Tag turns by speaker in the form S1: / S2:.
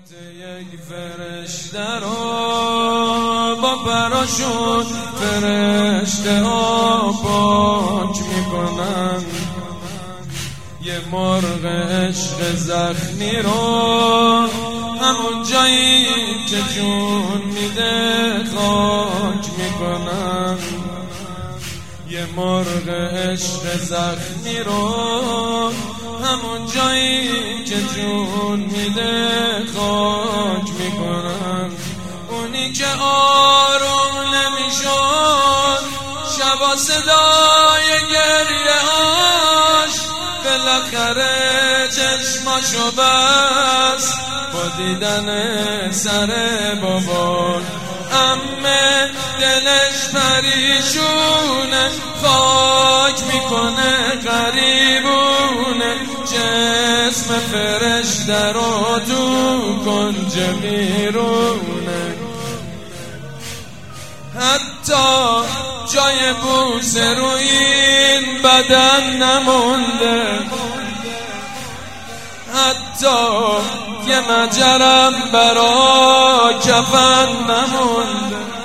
S1: یک فرشته رو با پراشوت فرشته ها پاک میکنن، یه مرغ عشق زخمی رو همون جایی که جون میده خاک میکنن، یه مرغ عشق زخمی رو همون جایی که جون میده خاک میکنن. اونی که آروم نمیشد شبا صدای گریه هاش، بالاخره چشماشو بست با دیدن سر باباش. امه دلش پریشونه خاک میکنه غریبونه، جسم فرشته رو تو کنج میرونه، حتی جای بوسه روی این بدن نمونده، حتی یه مجرم برا کفن نمونده.